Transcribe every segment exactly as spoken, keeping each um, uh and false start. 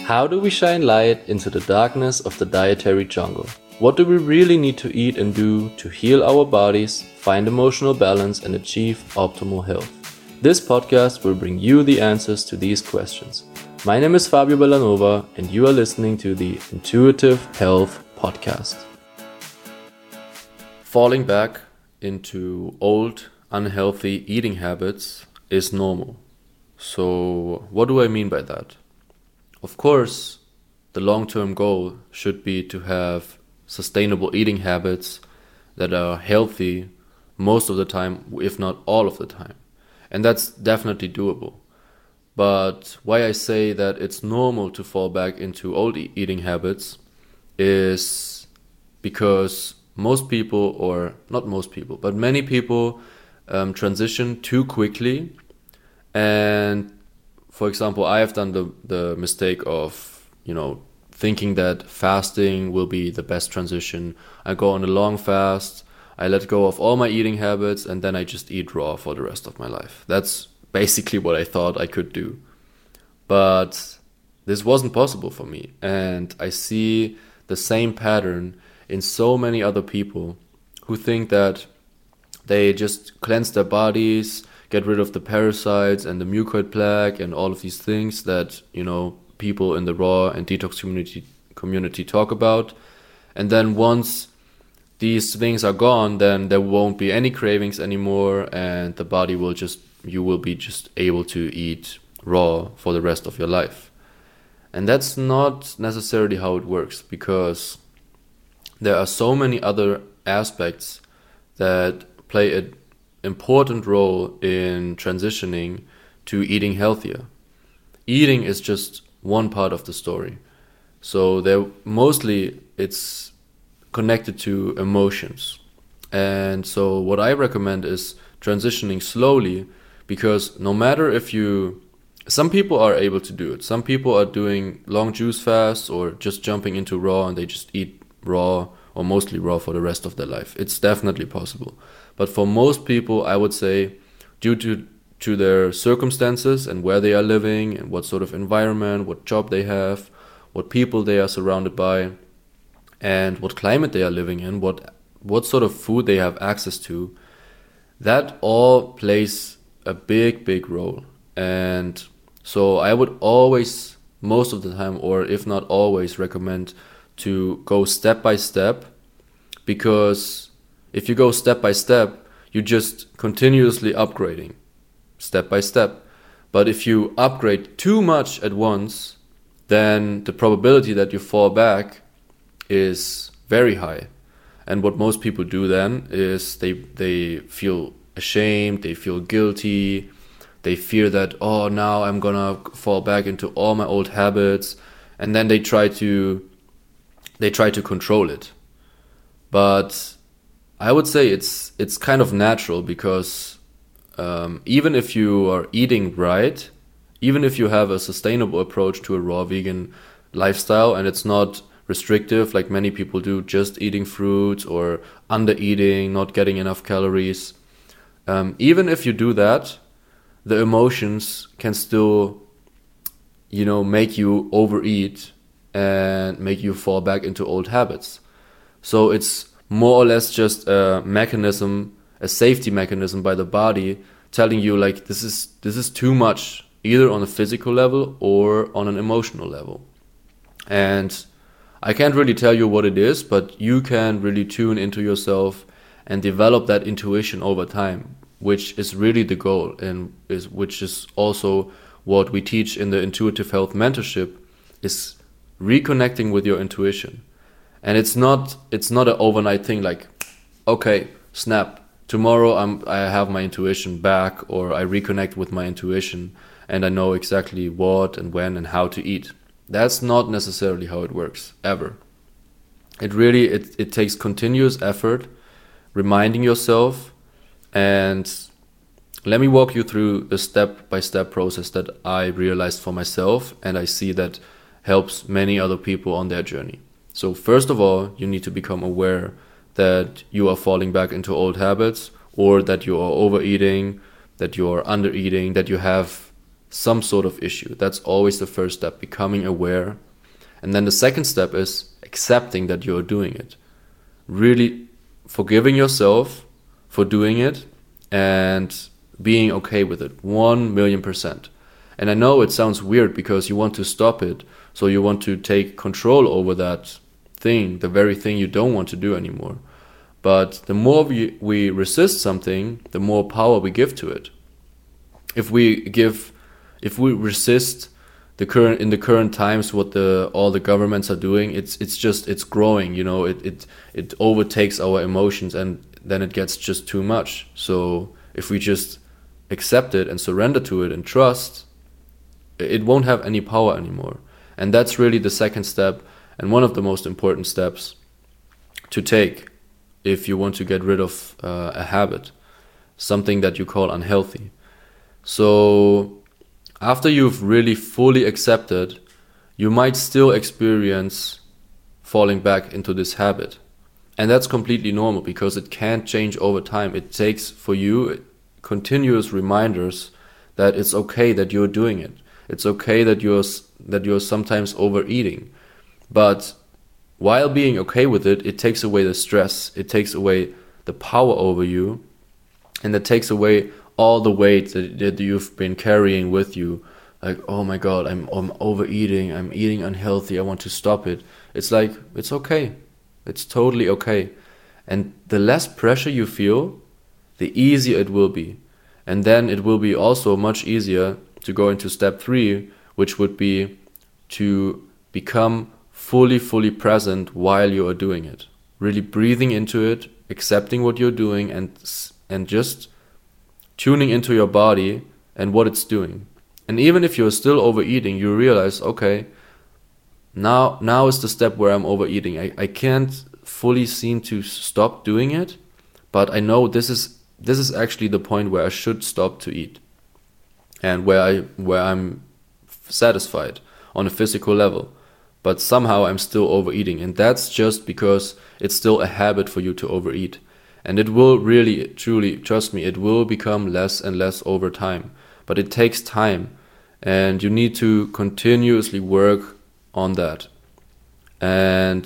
How do we shine light into the darkness of the dietary jungle? What do we really need to eat and do to heal our bodies, find emotional balance, and achieve optimal health? This podcast will bring you the answers to these questions. My name is Fabio Bellanova, and you are listening to the Intuitive Health Podcast. Falling back into old, unhealthy eating habits is normal. So, what do I mean by that? Of course, the long-term goal should be to have sustainable eating habits that are healthy most of the time, if not all of the time. And that's definitely doable. But why I say that it's normal to fall back into old e- eating habits is because most people, or not most people, but many people um, transition too quickly. And for example, I have done the, the mistake of, you know, thinking that fasting will be the best transition. I go on a long fast, I let go of all my eating habits, and then I just eat raw for the rest of my life. That's basically what I thought I could do. But this wasn't possible for me. And I see the same pattern in so many other people who think that they just cleanse their bodies, get rid of the parasites and the mucoid plaque and all of these things that, you know, people in the raw and detox community community talk about. And then once these things are gone, then there won't be any cravings anymore, and the body will just, you will be just able to eat raw for the rest of your life. And that's not necessarily how it works, because there are so many other aspects that play an important role in transitioning to eating healthier. Eating is just one part of the story. So there mostly it's connected to emotions. And so what I recommend is transitioning slowly, because no matter if you, some people are able to do it. Some people are doing long juice fasts or just jumping into raw and they just eat raw or mostly raw for the rest of their life. It's definitely possible. But for most people, I would say, due to, to their circumstances and where they are living and what sort of environment, what job they have, what people they are surrounded by, and what climate they are living in, what what sort of food they have access to, that all plays a big, big role. And so I would always, most of the time, or if not always, recommend to go step by step, because if you go step by step, you just continuously upgrading step by step. But if you upgrade too much at once, then the probability that you fall back is very high. And what most people do then is they they feel ashamed, they feel guilty, they fear that, oh, now I'm gonna fall back into all my old habits, and then they try to they try to control it. But I would say it's it's kind of natural, because um, even if you are eating right, even if you have a sustainable approach to a raw vegan lifestyle and it's not restrictive like many people do, just eating fruits or under eating, not getting enough calories, um, even if you do that, the emotions can still, you know, make you overeat and make you fall back into old habits. So it's more or less just a mechanism, a safety mechanism by the body telling you like this is this is too much, either on a physical level or on an emotional level. And I can't really tell you what it is, but you can really tune into yourself and develop that intuition over time, which is really the goal, and is which is also what we teach in the Intuitive Health Mentorship, is reconnecting with your intuition. And it's not it's not an overnight thing like, okay, snap, tomorrow I'm I have my intuition back, or I reconnect with my intuition and I know exactly what and when and how to eat. That's not necessarily how it works, ever. It really it, it takes continuous effort, reminding yourself. And let me walk you through the step-by-step process that I realized for myself, and I see that helps many other people on their journey. So first of all, you need to become aware that you are falling back into old habits, or that you are overeating, that you are under eating, that you have some sort of issue. That's always the first step, becoming aware. And then the second step is accepting that you're doing it. Really forgiving yourself for doing it and being okay with it, one million percent. And I know it sounds weird because you want to stop it, so you want to take control over that thing, the very thing you don't want to do anymore. But the more we, we resist something, the more power we give to it. If we give, if we resist the current in the current times what the all the governments are doing, it's it's just it's growing. You know, it it it overtakes our emotions, and then it gets just too much. So if we just accept it and surrender to it and trust, it won't have any power anymore. And that's really the second step, and one of the most important steps to take if you want to get rid of uh, a habit, something that you call unhealthy. So after you've really fully accepted, you might still experience falling back into this habit. And that's completely normal because it can't change over time. It takes for you continuous reminders that it's okay that you're doing it. It's okay that you're that you're sometimes overeating. But while being okay with it, it takes away the stress, it takes away the power over you, and it takes away all the weight that, that you've been carrying with you. Like, oh my God, I'm, I'm overeating, I'm eating unhealthy, I want to stop it. It's like, it's okay. It's totally okay. And the less pressure you feel, the easier it will be. And then it will be also much easier to go into step three, which would be to become fully, fully present while you are doing it. Really breathing into it, accepting what you're doing, and and just tuning into your body and what it's doing. And even if you're still overeating, you realize, okay, now now is the step where I'm overeating. I, I can't fully seem to stop doing it, but I know this is this is actually the point where I should stop to eat, and where I where I'm satisfied on a physical level. But somehow I'm still overeating, and that's just because it's still a habit for you to overeat. And it will really, truly, trust me, it will become less and less over time. But it takes time, and you need to continuously work on that. And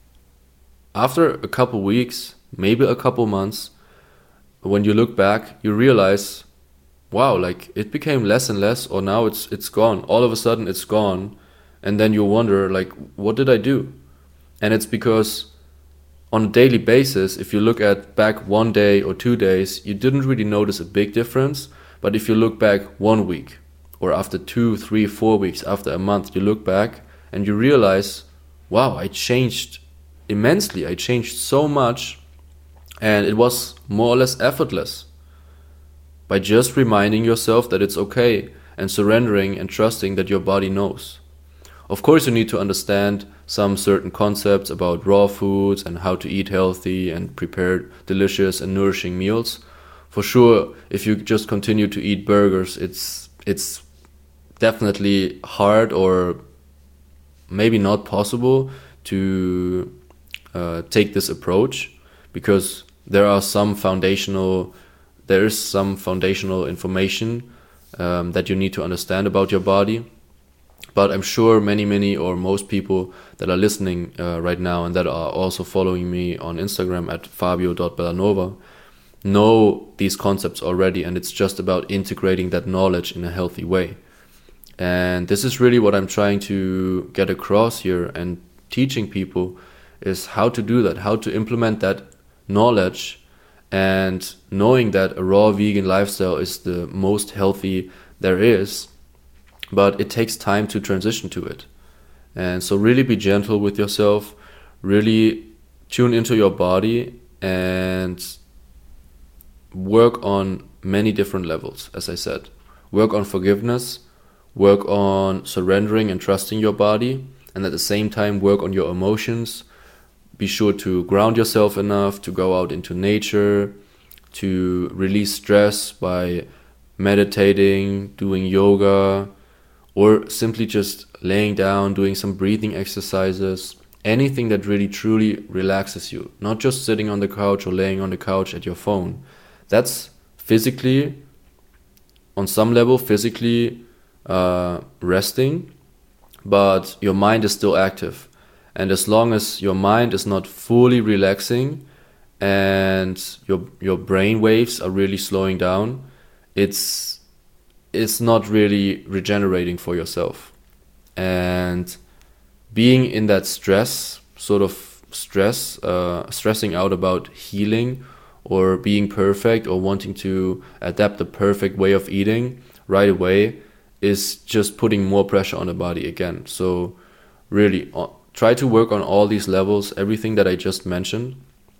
after a couple weeks, maybe a couple months, when you look back, you realize, wow, like it became less and less, or now it's it's gone. All of a sudden it's gone. And then you wonder, like, what did I do? And it's because on a daily basis, if you look at back one day or two days, you didn't really notice a big difference. But if you look back one week, or after two, three, four weeks, after a month, you look back and you realize, wow, I changed immensely. I changed so much, and it was more or less effortless. By just reminding yourself that it's okay and surrendering and trusting that your body knows. Of course, you need to understand some certain concepts about raw foods and how to eat healthy and prepare delicious and nourishing meals. For sure, if you just continue to eat burgers, it's it's definitely hard or maybe not possible to uh, take this approach, because there are some foundational there is some foundational information um, that you need to understand about your body. But I'm sure many, many or most people that are listening uh, right now and that are also following me on Instagram at fabio dot bellanova know these concepts already, and it's just about integrating that knowledge in a healthy way. And this is really what I'm trying to get across here and teaching people, is how to do that, how to implement that knowledge, and knowing that a raw vegan lifestyle is the most healthy there is. But it takes time to transition to it. And so really be gentle with yourself, really tune into your body, and work on many different levels, as I said. Work on forgiveness, work on surrendering and trusting your body, and at the same time work on your emotions. Be sure to ground yourself enough to go out into nature, to release stress by meditating, doing yoga, or simply just laying down, doing some breathing exercises, anything that really truly relaxes you. Not just sitting on the couch or laying on the couch at your phone. That's physically, on some level, physically uh, resting, but your mind is still active. And as long as your mind is not fully relaxing and your your brain waves are really slowing down, it's it's not really regenerating for yourself. And being in that stress, sort of stress, uh, stressing out about healing or being perfect or wanting to adapt the perfect way of eating right away is just putting more pressure on the body again. So really uh, try to work on all these levels, everything that I just mentioned,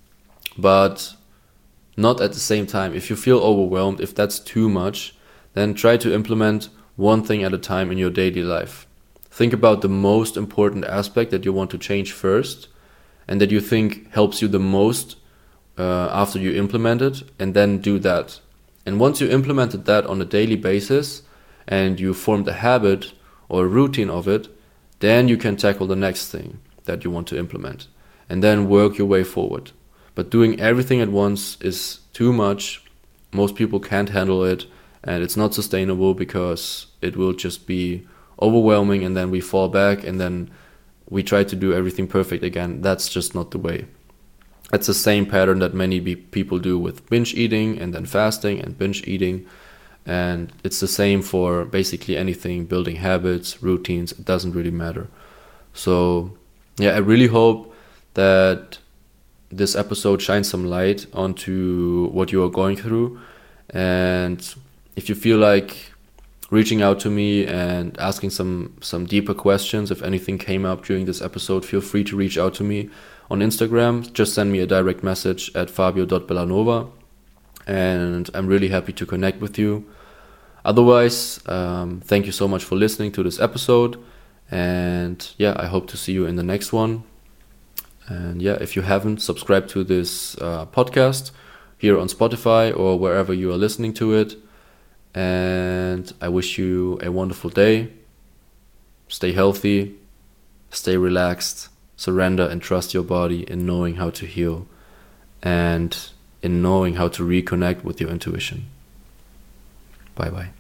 but not at the same time. If you feel overwhelmed, if that's too much, then try to implement one thing at a time in your daily life. Think about the most important aspect that you want to change first and that you think helps you the most uh, after you implement it, and then do that. And once you implemented that on a daily basis and you formed a habit or a routine of it, then you can tackle the next thing that you want to implement and then work your way forward. But doing everything at once is too much. Most people can't handle it, and it's not sustainable because it will just be overwhelming, and then we fall back and then we try to do everything perfect again. That's just not the way. It's the same pattern that many be- people do with binge eating and then fasting and binge eating. And it's the same for basically anything, building habits, routines, it doesn't really matter. So yeah, I really hope that this episode shines some light onto what you are going through. And if you feel like reaching out to me and asking some some deeper questions, if anything came up during this episode, feel free to reach out to me on Instagram. Just send me a direct message at fabio dot bellanova, and I'm really happy to connect with you. Otherwise, um, thank you so much for listening to this episode, and yeah, I hope to see you in the next one. And yeah, if you haven't subscribed to this uh, podcast here on Spotify or wherever you are listening to it, and I wish you a wonderful day. Stay healthy, stay relaxed, surrender and trust your body in knowing how to heal and in knowing how to reconnect with your intuition. Bye bye.